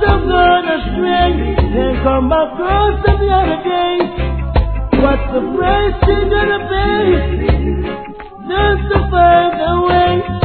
have gone astray, then come back close every other day. What's the price you're gonna pay just to find a way?